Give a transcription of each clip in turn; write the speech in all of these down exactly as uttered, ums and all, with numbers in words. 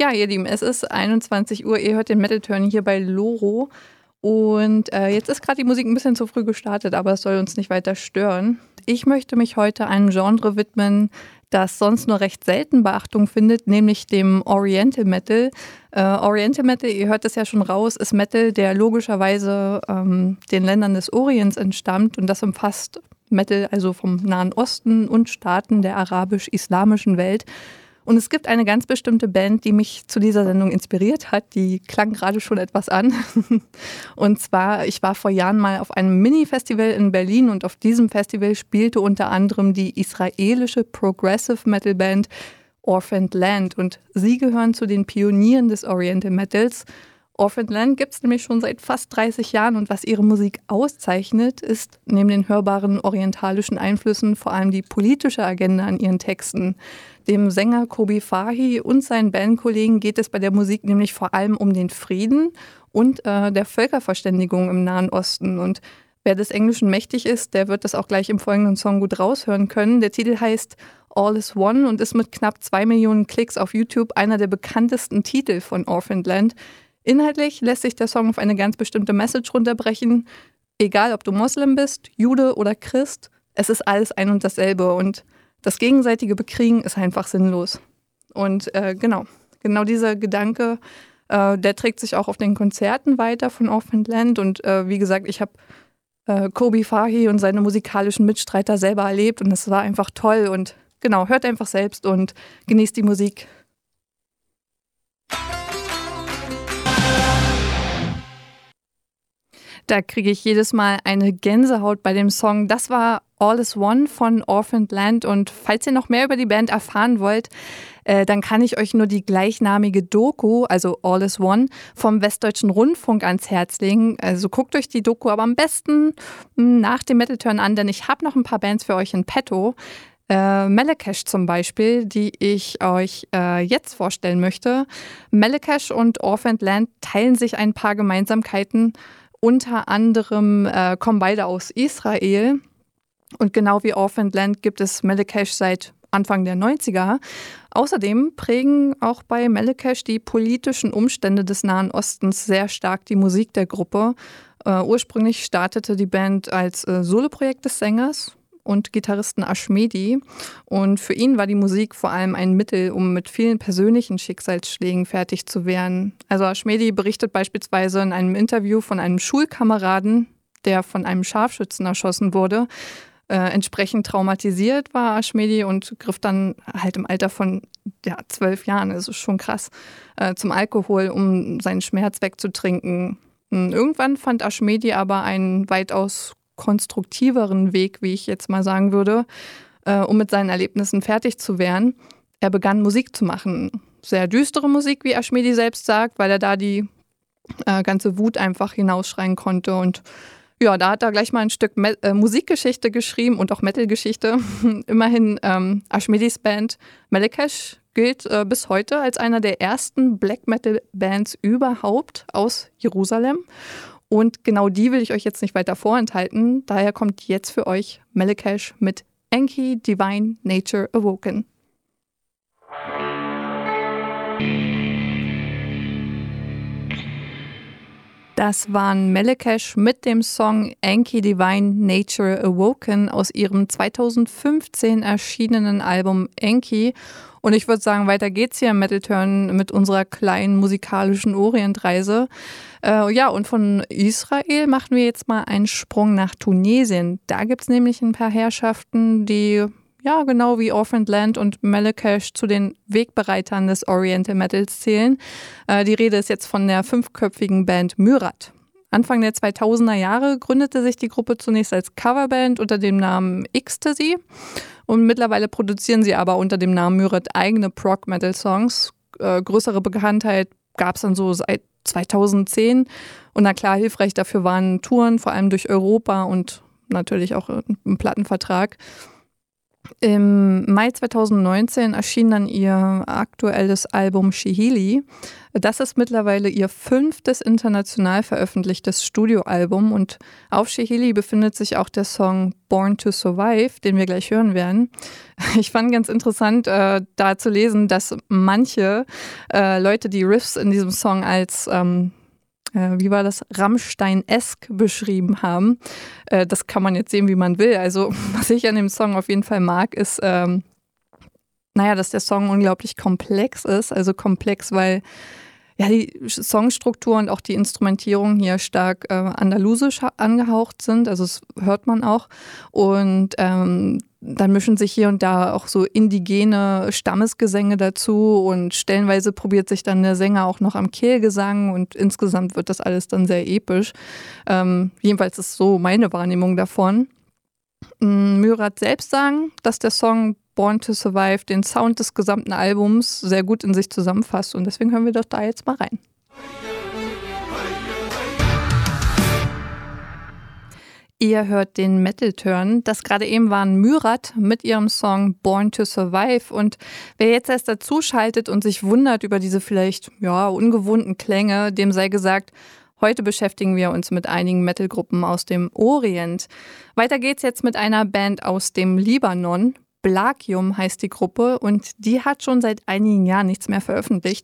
Ja, ihr Lieben, es ist einundzwanzig Uhr, ihr hört den Metal Turn hier bei Loro und äh, jetzt ist gerade die Musik ein bisschen zu früh gestartet, aber es soll uns nicht weiter stören. Ich möchte mich heute einem Genre widmen, das sonst nur recht selten Beachtung findet, nämlich dem Oriental Metal. Äh, Oriental Metal, ihr hört es ja schon raus, ist Metal, der logischerweise ähm, den Ländern des Orients entstammt und das umfasst Metal also vom Nahen Osten und Staaten der arabisch-islamischen Welt. Und es gibt eine ganz bestimmte Band, die mich zu dieser Sendung inspiriert hat. Die klang gerade schon etwas an. Und zwar, ich war vor Jahren mal auf einem Mini-Festival in Berlin und auf diesem Festival spielte unter anderem die israelische Progressive Metal Band Orphaned Land. Und sie gehören zu den Pionieren des Oriental Metals. Orphaned Land gibt es nämlich schon seit fast dreißig Jahren und was ihre Musik auszeichnet, ist neben den hörbaren orientalischen Einflüssen vor allem die politische Agenda an ihren Texten. Dem Sänger Kobi Fahi und seinen Bandkollegen geht es bei der Musik nämlich vor allem um den Frieden und äh, der Völkerverständigung im Nahen Osten. Und wer des Englischen mächtig ist, der wird das auch gleich im folgenden Song gut raushören können. Der Titel heißt All is One und ist mit knapp zwei Millionen Klicks auf YouTube einer der bekanntesten Titel von Orphaned Land. Inhaltlich lässt sich der Song auf eine ganz bestimmte Message runterbrechen. Egal, ob du Moslem bist, Jude oder Christ, es ist alles ein und dasselbe und das gegenseitige Bekriegen ist einfach sinnlos. Und äh, genau, genau dieser Gedanke, äh, der trägt sich auch auf den Konzerten weiter von Orphaned Land. Und äh, wie gesagt, ich habe äh, Kobi Fahi und seine musikalischen Mitstreiter selber erlebt und es war einfach toll. Und genau, hört einfach selbst und genießt die Musik. Da kriege ich jedes Mal eine Gänsehaut bei dem Song. Das war All is One von Orphaned Land. Und falls ihr noch mehr über die Band erfahren wollt, äh, dann kann ich euch nur die gleichnamige Doku, also All is One, vom Westdeutschen Rundfunk ans Herz legen. Also guckt euch die Doku aber am besten nach dem Metal Turn an, denn ich habe noch ein paar Bands für euch in petto. Äh, Melekesh zum Beispiel, die ich euch äh, jetzt vorstellen möchte. Melekesh und Orphaned Land teilen sich ein paar Gemeinsamkeiten. Unter anderem äh, kommen beide aus Israel und genau wie Orphaned Land gibt es Melekesh seit Anfang der neunziger. Außerdem prägen auch bei Melekesh die politischen Umstände des Nahen Ostens sehr stark die Musik der Gruppe. Äh, ursprünglich startete die Band als äh, Soloprojekt des Sängers und Gitarristen Ashmedi. Und für ihn war die Musik vor allem ein Mittel, um mit vielen persönlichen Schicksalsschlägen fertig zu werden. Also Ashmedi berichtet beispielsweise in einem Interview von einem Schulkameraden, der von einem Scharfschützen erschossen wurde. Äh, entsprechend traumatisiert war Ashmedi und griff dann halt im Alter von ja, zwölf Jahren, das ist schon krass, äh, zum Alkohol, um seinen Schmerz wegzutrinken. Und irgendwann fand Ashmedi aber einen weitaus konstruktiveren Weg, wie ich jetzt mal sagen würde, äh, um mit seinen Erlebnissen fertig zu werden. Er begann Musik zu machen. Sehr düstere Musik, wie Ashmedi selbst sagt, weil er da die äh, ganze Wut einfach hinausschreien konnte. Und ja, da hat er gleich mal ein Stück Me- äh, Musikgeschichte geschrieben und auch Metal-Geschichte. Immerhin ähm, Ashmedis Band Melekesh gilt äh, bis heute als einer der ersten Black-Metal-Bands überhaupt aus Jerusalem. Und genau die will ich euch jetzt nicht weiter vorenthalten. Daher kommt jetzt für euch Melekesh mit Enki Divine Nature Awoken. Das waren Melekesh mit dem Song Enki Divine Nature Awoken aus ihrem zweitausendfünfzehn erschienenen Album Enki. Und ich würde sagen, weiter geht's hier im Metal Turn mit unserer kleinen musikalischen Orientreise. Äh, ja, und von Israel machen wir jetzt mal einen Sprung nach Tunesien. Da gibt's nämlich ein paar Herrschaften, die ja genau wie Orphaned Land und Melekesh zu den Wegbereitern des Oriental Metals zählen. Äh, die Rede ist jetzt von der fünfköpfigen Band Myrat. Anfang der zweitausender Jahre gründete sich die Gruppe zunächst als Coverband unter dem Namen Ecstasy. Und mittlerweile produzieren sie aber unter dem Namen Myrat eigene Prog-Metal-Songs. Äh, größere Bekanntheit gab es dann so seit zweitausendzehn. Und na klar, hilfreich dafür waren Touren, vor allem durch Europa und natürlich auch ein Plattenvertrag. Im Mai zweitausendneunzehn erschien dann ihr aktuelles Album Shihili. Das ist mittlerweile ihr fünftes international veröffentlichtes Studioalbum und auf Shihili befindet sich auch der Song Born to Survive, den wir gleich hören werden. Ich fand ganz interessant, äh, da zu lesen, dass manche äh, Leute die Riffs in diesem Song als ähm, äh, wie war das, Rammstein-esk beschrieben haben. Äh, das kann man jetzt sehen, wie man will. Also was ich an dem Song auf jeden Fall mag, ist, ähm, naja, dass der Song unglaublich komplex ist. Also komplex, weil ja die Songstruktur und auch die Instrumentierung hier stark äh, andalusisch angehaucht sind. Also das hört man auch. Und ähm, dann mischen sich hier und da auch so indigene Stammesgesänge dazu und stellenweise probiert sich dann der Sänger auch noch am Kehlgesang und insgesamt wird das alles dann sehr episch. Ähm, jedenfalls ist so meine Wahrnehmung davon. Myrat selbst sagen, dass der Song Born to Survive den Sound des gesamten Albums sehr gut in sich zusammenfasst und deswegen hören wir doch da jetzt mal rein. Ihr hört den Metal Turn. Das gerade eben waren Myrat mit ihrem Song Born to Survive. Und wer jetzt erst dazu schaltet und sich wundert über diese vielleicht ja ungewohnten Klänge, dem sei gesagt, heute beschäftigen wir uns mit einigen Metalgruppen aus dem Orient. Weiter geht's jetzt mit einer Band aus dem Libanon. Blakium heißt die Gruppe und die hat schon seit einigen Jahren nichts mehr veröffentlicht.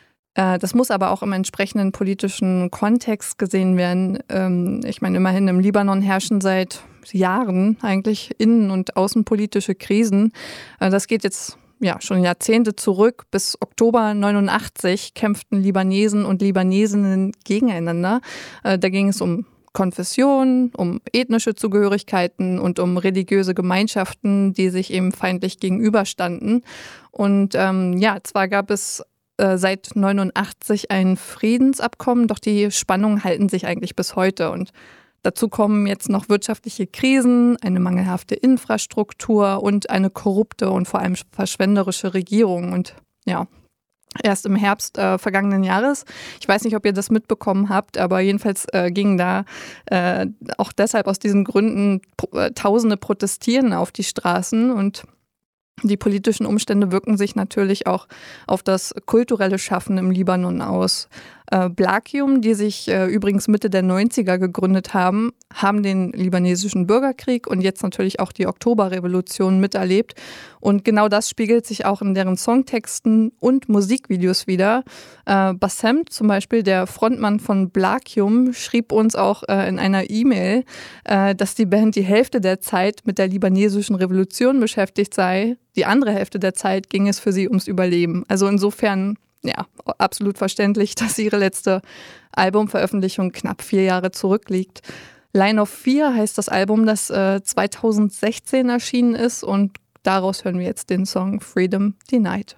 Das muss aber auch im entsprechenden politischen Kontext gesehen werden. Ich meine, immerhin im Libanon herrschen seit Jahren eigentlich innen- und außenpolitische Krisen. Das geht jetzt ja schon Jahrzehnte zurück. Bis Oktober neunundachtzig kämpften Libanesen und Libanesinnen gegeneinander. Da ging es um Konfession, um ethnische Zugehörigkeiten und um religiöse Gemeinschaften, die sich eben feindlich gegenüberstanden. Und ähm, ja, zwar gab es seit neunundachtzig ein Friedensabkommen, doch die Spannungen halten sich eigentlich bis heute. Und dazu kommen jetzt noch wirtschaftliche Krisen, eine mangelhafte Infrastruktur und eine korrupte und vor allem verschwenderische Regierung. Und ja, erst im Herbst äh, vergangenen Jahres, ich weiß nicht, ob ihr das mitbekommen habt, aber jedenfalls äh, gingen da äh, auch deshalb aus diesen Gründen äh, Tausende protestieren auf die Straßen und die politischen Umstände wirken sich natürlich auch auf das kulturelle Schaffen im Libanon aus. Äh, Blakium, die sich äh, übrigens Mitte der neunziger gegründet haben, haben den libanesischen Bürgerkrieg und jetzt natürlich auch die Oktoberrevolution miterlebt. Und genau das spiegelt sich auch in deren Songtexten und Musikvideos wider. Äh, Bassem zum Beispiel, der Frontmann von Blakium, schrieb uns auch äh, in einer E-Mail, äh, dass die Band die Hälfte der Zeit mit der libanesischen Revolution beschäftigt sei. Die andere Hälfte der Zeit ging es für sie ums Überleben. Also insofern, ja, absolut verständlich, dass ihre letzte Albumveröffentlichung knapp vier Jahre zurückliegt. Line of Fear heißt das Album, das äh, zweitausendsechzehn erschienen ist und daraus hören wir jetzt den Song Freedom Denied.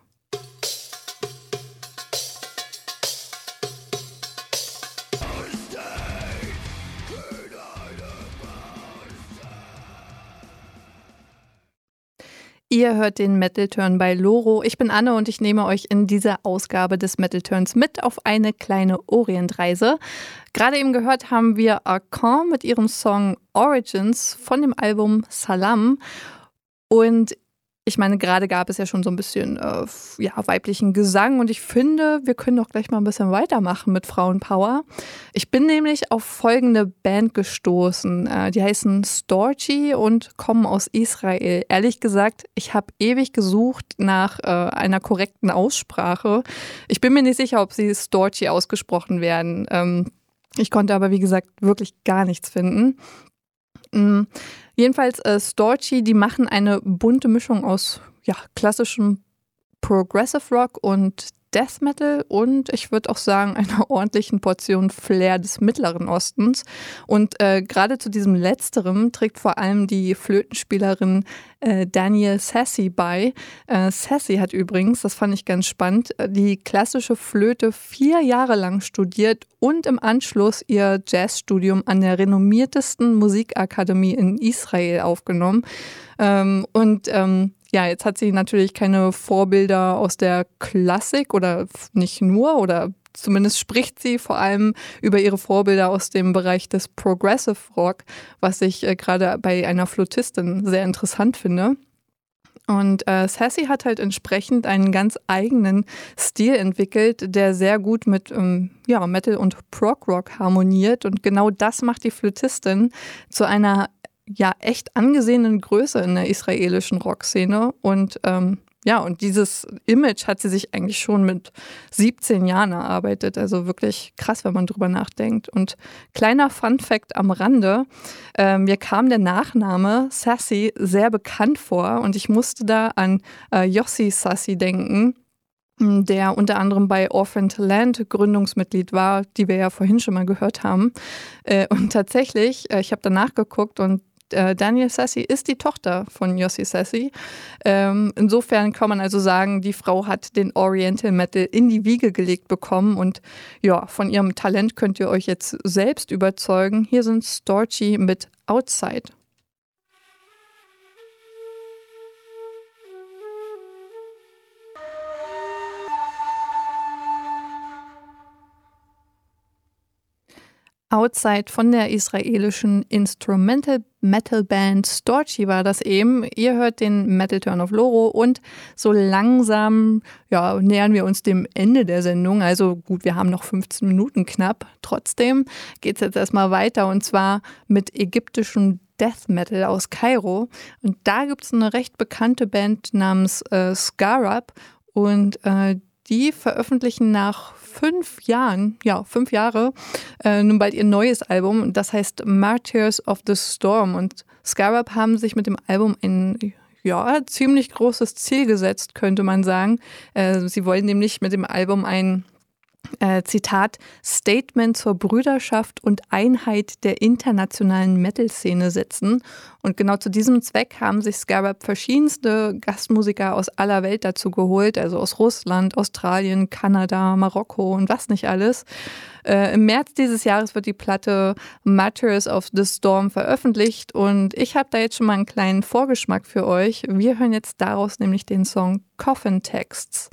Ihr hört den Metal Turn bei Loro. Ich bin Anne und ich nehme euch in dieser Ausgabe des Metal Turns mit auf eine kleine Orientreise. Gerade eben gehört haben wir Arkan mit ihrem Song Origins von dem Album Salam. Und ich meine, gerade gab es ja schon so ein bisschen äh, ja, weiblichen Gesang und ich finde, wir können doch gleich mal ein bisschen weitermachen mit Frauenpower. Ich bin nämlich auf folgende Band gestoßen. Äh, die heißen Storchi und kommen aus Israel. Ehrlich gesagt, ich habe ewig gesucht nach äh, einer korrekten Aussprache. Ich bin mir nicht sicher, ob sie Storchi ausgesprochen werden. Ähm, ich konnte aber, wie gesagt, wirklich gar nichts finden. Mhm. Jedenfalls äh, Storchi, die machen eine bunte Mischung aus ja, klassischem Progressive Rock und Death Metal und ich würde auch sagen einer ordentlichen Portion Flair des Mittleren Ostens. Und äh, gerade zu diesem Letzterem trägt vor allem die Flötenspielerin äh, Danielle Sassy bei. Äh, Sassy hat übrigens, das fand ich ganz spannend, die klassische Flöte vier Jahre lang studiert und im Anschluss ihr Jazzstudium an der renommiertesten Musikakademie in Israel aufgenommen. Ähm, und ähm, Ja, jetzt hat sie natürlich keine Vorbilder aus der Klassik oder nicht nur oder zumindest spricht sie vor allem über ihre Vorbilder aus dem Bereich des Progressive Rock, was ich äh, gerade bei einer Flötistin sehr interessant finde. Und äh, Sassy hat halt entsprechend einen ganz eigenen Stil entwickelt, der sehr gut mit ähm, ja, Metal und Prog-Rock harmoniert. Und genau das macht die Flötistin zu einer ja echt angesehenen Größe in der israelischen Rockszene. Und ähm, ja, und dieses Image hat sie sich eigentlich schon mit siebzehn Jahren erarbeitet. Also wirklich krass, wenn man drüber nachdenkt. Und kleiner Fun-Fact am Rande, äh, mir kam der Nachname Sassy sehr bekannt vor und ich musste da an äh, Yossi Sassy denken, der unter anderem bei Orphaned Land Gründungsmitglied war, die wir ja vorhin schon mal gehört haben. Äh, und tatsächlich, äh, ich habe danach geguckt und Daniel Sassy ist die Tochter von Yossi Sassy. Ähm, insofern kann man also sagen, die Frau hat den Oriental Metal in die Wiege gelegt bekommen und ja, von ihrem Talent könnt ihr euch jetzt selbst überzeugen. Hier sind Storchy mit Outside. Outside von der israelischen Instrumental Metal Band Storchy war das eben. Ihr hört den Metal Turn of Loro und so langsam ja, nähern wir uns dem Ende der Sendung. Also gut, wir haben noch fünfzehn Minuten knapp. Trotzdem geht es jetzt erstmal weiter und zwar mit ägyptischem Death Metal aus Kairo. Und da gibt es eine recht bekannte Band namens äh, Scarab und äh, die veröffentlichen nach fünf Jahren, ja, fünf Jahre, äh, nun bald ihr neues Album. Das heißt Martyrs of the Storm. Und Scarab haben sich mit dem Album ein ja, ziemlich großes Ziel gesetzt, könnte man sagen. Äh, sie wollen nämlich mit dem Album ein Äh, Zitat, Statement zur Brüderschaft und Einheit der internationalen Metal-Szene setzen. Und genau zu diesem Zweck haben sich Scarab verschiedenste Gastmusiker aus aller Welt dazu geholt, also aus Russland, Australien, Kanada, Marokko und was nicht alles. Äh, Im März dieses Jahres wird die Platte Martyrs of the Storm veröffentlicht und ich habe da jetzt schon mal einen kleinen Vorgeschmack für euch. Wir hören jetzt daraus nämlich den Song Coffin Texts.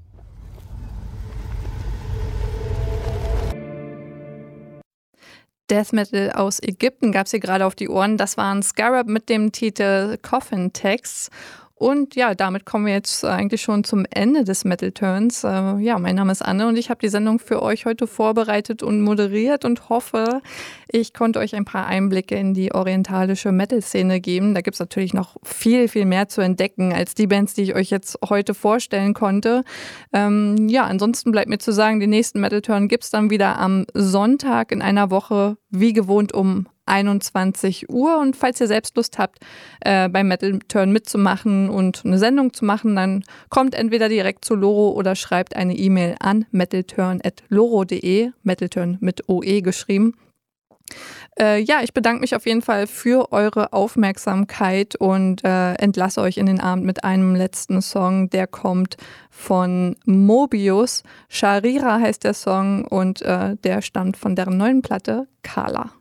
Death Metal aus Ägypten gab es hier gerade auf die Ohren. Das waren Scarab mit dem Titel Coffin Texts. Und ja, damit kommen wir jetzt eigentlich schon zum Ende des Metal Turns. Äh, ja, mein Name ist Anne und ich habe die Sendung für euch heute vorbereitet und moderiert und hoffe, ich konnte euch ein paar Einblicke in die orientalische Metal-Szene geben. Da gibt es natürlich noch viel, viel mehr zu entdecken als die Bands, die ich euch jetzt heute vorstellen konnte. Ähm, ja, ansonsten bleibt mir zu sagen, den nächsten Metal Turn gibt es dann wieder am Sonntag in einer Woche, wie gewohnt um einundzwanzig Uhr. Und falls ihr selbst Lust habt, äh, beim Metal Turn mitzumachen und eine Sendung zu machen, dann kommt entweder direkt zu Loro oder schreibt eine E-Mail an metalturn at loro punkt de, Metalturn mit O E geschrieben. Äh, ja, ich bedanke mich auf jeden Fall für eure Aufmerksamkeit und äh, entlasse euch in den Abend mit einem letzten Song, der kommt von Mobius. Sharira heißt der Song und äh, der stammt von deren neuen Platte Kala.